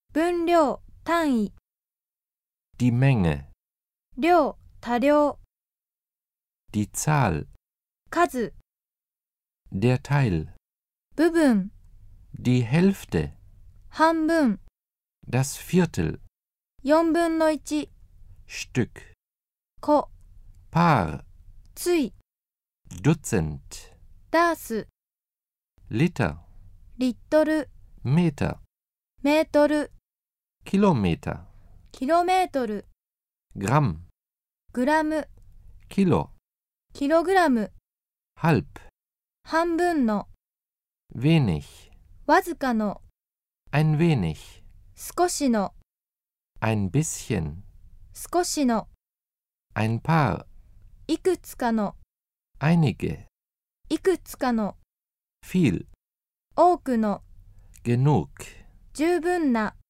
分量、単位、 die Menge, 量、多量、 die Zahl, 数、 der Teil, 部分、 die Hälfte, 半分、 das Viertel, 4分の1、 Stück, 個、 Paar, つい、 Dutzend, ダース、 Liter, リットル、 Meter, メートル、 Kilometer, キロメートル、 Gramm, グラム、 Kilo, キログラム、 halb, 半分の、 wenig, わずかの、 ein wenig, 少しの、 ein bisschen, 少しの、 ein paar, いくつかの、 einige, いくつかの、 viel, 多くの、 genug. 十分な。